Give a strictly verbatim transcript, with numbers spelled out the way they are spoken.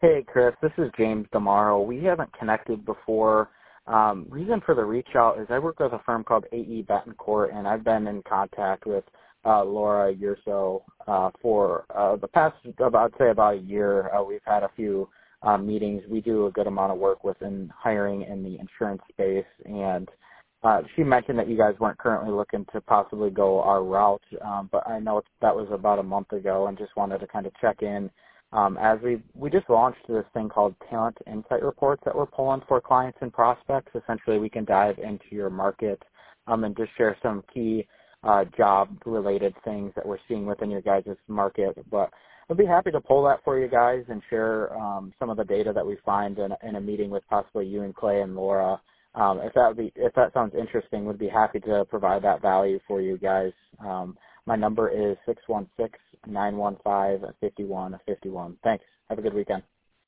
Hey, Chris. This is James Damaro. We haven't connected before. Um, reason for the reach out is I work with a firm called A E Betancourt, and I've been in contact with uh, Laura Yerso uh, for uh, the past, about, I'd say about a year. Uh, we've had a few uh, meetings. We do a good amount of work within hiring in the insurance space, and uh, she mentioned that you guys weren't currently looking to possibly go our route, um, but I know that was about a month ago, and just wanted to kind of check in. Um, as we we just launched this thing called Talent Insight Reports that we're pulling for clients and prospects. Essentially, we can dive into your market um, and just share some key uh, job-related things that we're seeing within your guys' market. But I'd be happy to pull that for you guys and share um, some of the data that we find in, in a meeting with possibly you and Clay and Laura. Um, if that would be if that sounds interesting, we'd be happy to provide that value for you guys. Um, My number is six one six, nine one five, five one five one. Thanks. Have a good weekend.